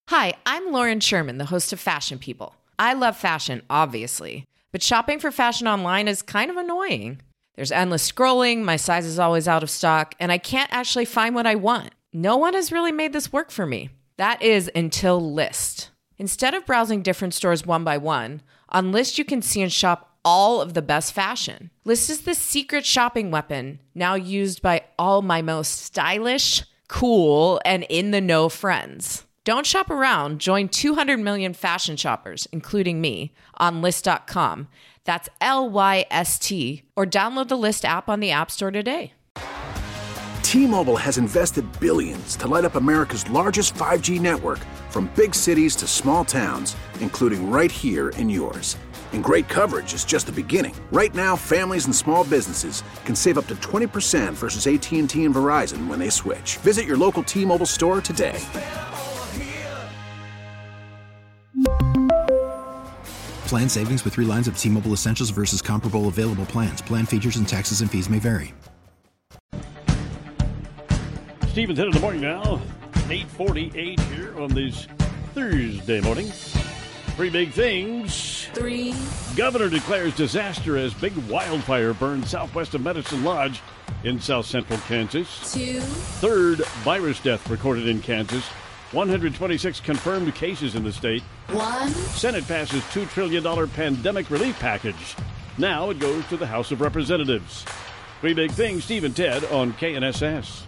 Hi, I'm Lauren Sherman, the host of Fashion People. I love fashion, obviously, but shopping for fashion online is kind of annoying. There's endless scrolling, my size is always out of stock, and I can't actually find what I want. No one has really made this work for me. That is until Lyst. Instead of browsing different stores one by one, on Lyst you can see and shop all of the best fashion. Lyst is the secret shopping weapon, now used by all my most stylish, cool, and in-the-know friends. Don't shop around. Join 200 million fashion shoppers, including me, on Lyst.com. That's Lyst, or download the Lyst app on the App Store today. T-Mobile has invested billions to light up America's largest 5G network, from big cities to small towns, including right here in yours. And great coverage is just the beginning. Right now, families and small businesses can save up to 20% versus AT&T and Verizon when they switch. Visit your local T-Mobile store today. Plan savings with 3 lines of T-Mobile Essentials versus comparable available plans. Plan features and taxes and fees may vary. Stephen's Head in the Morning now. 8:48 here on this Thursday morning. 3 big things. 3. Governor declares disaster as big wildfire burns southwest of Medicine Lodge in south central Kansas. 2. Third virus death recorded in Kansas. 126 confirmed cases in the state. 1. Senate passes $2 trillion pandemic relief package. Now it goes to the House of Representatives. 3 big things, Steve and Ted on KNSS.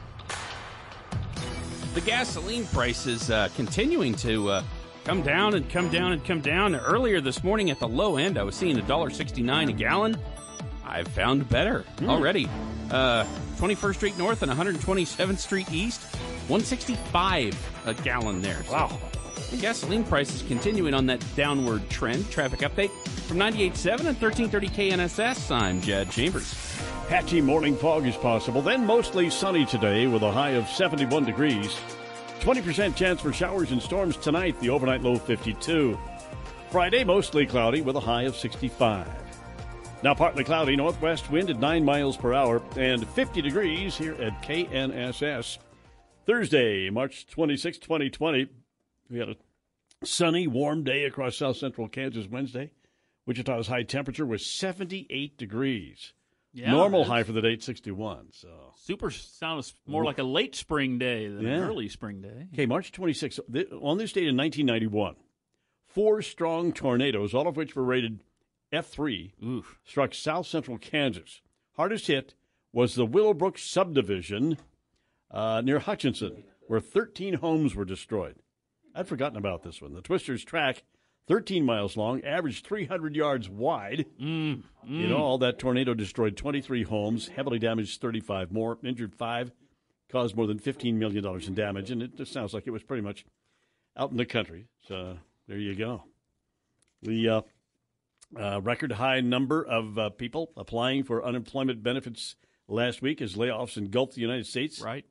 The gasoline price is continuing to come down and come down and come down. Earlier this morning at the low end, I was seeing $1.69 a gallon. I've found better already. 21st Street North and 127th Street East, $1.65 a gallon there. Wow. The gasoline price is continuing on that downward trend. Traffic update from 98.7 and 1330 KNSS. I'm Jed Chambers. Patchy morning fog is possible, then mostly sunny today with a high of 71 degrees. 20% chance for showers and storms tonight, the overnight low 52. Friday, mostly cloudy with a high of 65. Now partly cloudy, northwest wind at 9 miles per hour and 50 degrees here at KNSS. Thursday, March 26, 2020. We had a sunny, warm day across south central Kansas Wednesday. Wichita's high temperature was 78 degrees. Yeah, normal high for the day, 61. So super sounds more like a late spring day than an early spring day. Okay, March 26th. On this date in 1991, 4 strong tornadoes, all of which were rated F3, struck south central Kansas. Hardest hit was the Willowbrook subdivision near Hutchinson, where 13 homes were destroyed. I'd forgotten about this one. The Twister's track, 13 miles long, averaged 300 yards wide. In all, that tornado destroyed 23 homes, heavily damaged 35 more, injured 5, caused more than $15 million in damage, and it just sounds like it was pretty much out in the country. So there you go. The record high number of people applying for unemployment benefits last week as layoffs engulfed the United States. Right.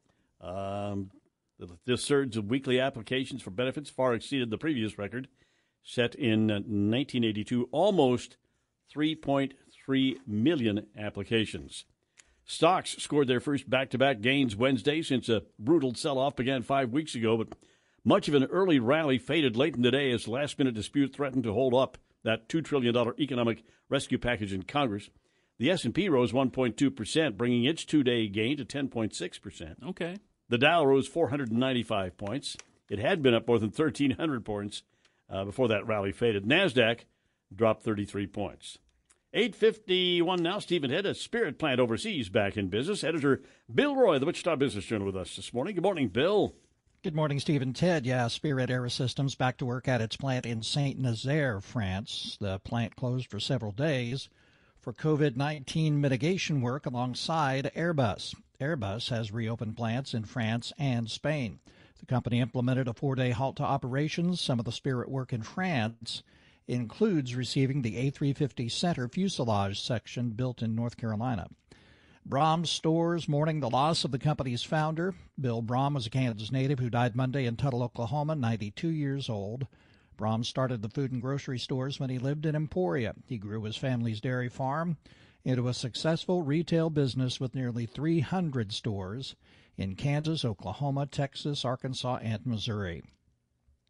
This surge of weekly applications for benefits far exceeded the previous record, set in 1982, almost 3.3 million applications. Stocks scored their first back-to-back gains Wednesday since a brutal sell-off began 5 weeks ago, but much of an early rally faded late in the day as last-minute dispute threatened to hold up that $2 trillion economic rescue package in Congress. The S&P rose 1.2%, bringing its two-day gain to 10.6%. Okay. The Dow rose 495 points. It had been up more than 1,300 points before that rally faded. NASDAQ dropped 33 points. 8:51 now. Stephen Head, a Spirit plant overseas, back in business. Editor Bill Roy, the Wichita Business Journal, with us this morning. Good morning, Bill. Good morning, Steve and Ted. Yeah, Spirit Aerosystems back to work at its plant in Saint-Nazaire, France. The plant closed for several days for COVID-19 mitigation work alongside Airbus. Airbus has reopened plants in France and Spain. The company implemented a 4-day halt to operations. Some of the Spirit work in France includes receiving the A350 center fuselage section built in North Carolina. Brahms Stores mourning the loss of the company's founder. Bill Brahm was a Kansas native who died Monday in Tuttle, Oklahoma, 92 years old. Brahm started the food and grocery stores when he lived in Emporia. He grew his family's dairy farm into a successful retail business with nearly 300 stores in Kansas, Oklahoma, Texas, Arkansas, and Missouri.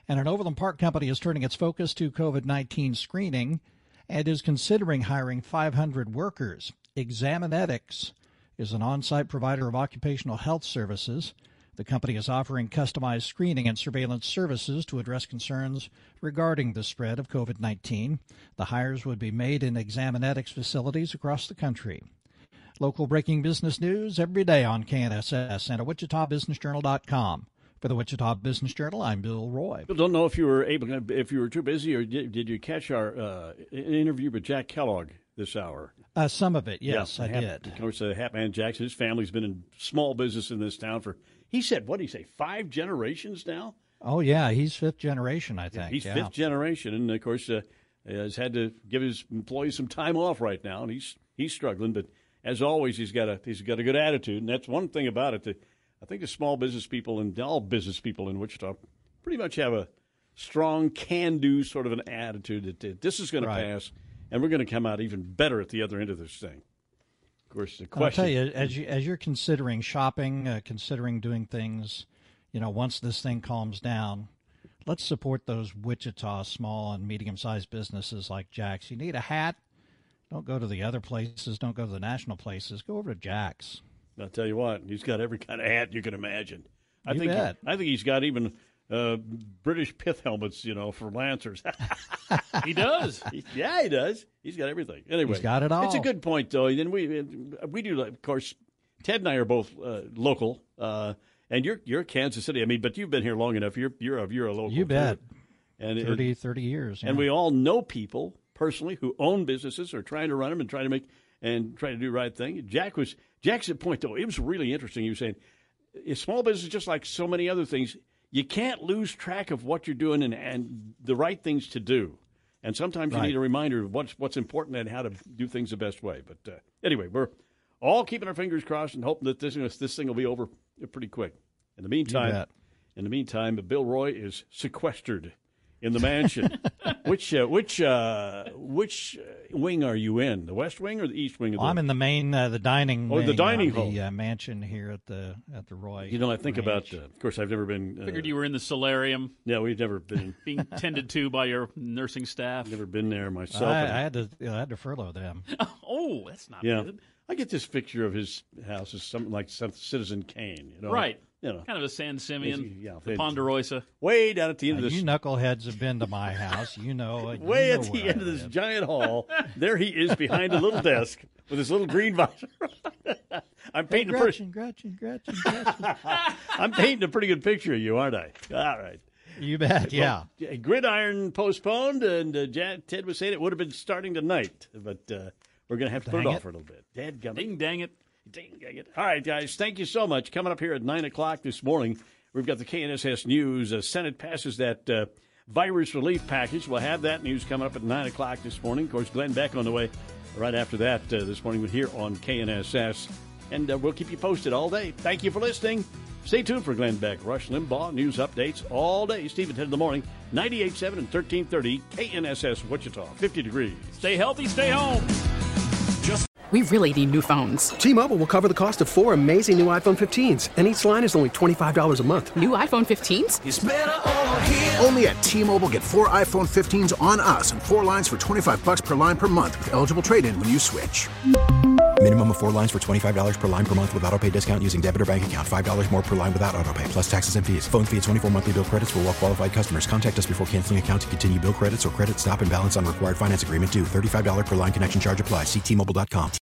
And an Overland Park company is turning its focus to COVID-19 screening and is considering hiring 500 workers. Examinetics is an on-site provider of occupational health services. The company is offering customized screening and surveillance services to address concerns regarding the spread of COVID-19. The hires would be made in Examinetics facilities across the country. Local breaking business news every day on KNSS and at WichitaBusinessJournal.com. For the Wichita Business Journal, I'm Bill Roy. I don't know if you were too busy, or did you catch our interview with Jack Kellogg this hour? Some of it, yes, I did. Of course, Hatman Jackson, his family's been in small business in this town for, he said, what did he say, 5 generations now? Oh, yeah, he's 5th generation, I think. He's 5th generation, and, of course, has had to give his employees some time off right now, and he's struggling. But, as always, he's got a good attitude, and that's one thing about it. I think the small business people and all business people in Wichita pretty much have a strong can-do sort of an attitude that this is going to pass, and we're going to come out even better at the other end of this thing. Of course, the question. I'll tell you, as you're considering shopping, considering doing things, once this thing calms down, let's support those Wichita small and medium-sized businesses like Jack's. You need a hat? Don't go to the other places. Don't go to the national places. Go over to Jack's. I'll tell you what, he's got every kind of hat you can imagine. I think he's got even British pith helmets, for Lancers. He does. He does. He's got everything. Anyway, he's got it all. It's a good point, though. Then we do, of course. Ted and I are both local, and you're Kansas City. I mean, but you've been here long enough. You're a local. You bet. And 30 years. Yeah. And we all know people personally who own businesses or trying to run them and try to do the right thing. Jack's point, though, it was really interesting. He was saying, small business, just like so many other things, you can't lose track of what you're doing and the right things to do. And sometimes you need a reminder of what's important and how to do things the best way. But anyway, we're all keeping our fingers crossed and hoping that this thing will be over pretty quick. In the meantime, Bill Roy is sequestered in the mansion. Which wing are you in? The west wing or the east wing? I'm in the main, the dining. Oh, the dining hall. The mansion here at the Roy. I think about. Of course, I've never been. Figured you were in the solarium. Yeah, we've never been being tended to by your nursing staff. Never been there myself. I had to furlough them. Oh, that's not good. I get this picture of his house as something like Citizen Kane. Right. Kind of a San Simeon, the Ponderosa. Way down at the end of this. You knuckleheads have been to my house. Way at the end of this giant hall, there he is behind a little desk with his little green visor. I'm painting Gretchen. I'm painting a pretty good picture of you, aren't I? All right. You bet, yeah. Well, Gridiron postponed, and Ted was saying it would have been starting tonight, but we're going to have to put it off for a little bit. Ding, dang it. All right, guys, thank you so much. Coming up here at 9 o'clock this morning, we've got the KNSS News. Senate passes that virus relief package. We'll have that news coming up at 9 o'clock this morning. Of course, Glenn Beck on the way right after that this morning here on KNSS. And we'll keep you posted all day. Thank you for listening. Stay tuned for Glenn Beck, Rush Limbaugh, news updates all day. Stephen 10 in the morning, 98.7 and 1330 KNSS Wichita, 50 degrees. Stay healthy, stay home. We really need new phones. T-Mobile will cover the cost of 4 amazing new iPhone 15s, and each line is only $25 a month. New iPhone 15s? It's better over here. Only at T-Mobile, get 4 iPhone 15s on us and 4 lines for $25 per line per month with eligible trade-in when you switch. Minimum of 4 lines for $25 per line per month with auto-pay discount using debit or bank account. $5 more per line without auto-pay, plus taxes and fees. Phone fee at 24 monthly bill credits for well-qualified customers. Contact us before canceling account to continue bill credits or credit stop and balance on required finance agreement due. $35 per line connection charge applies. See T-Mobile.com.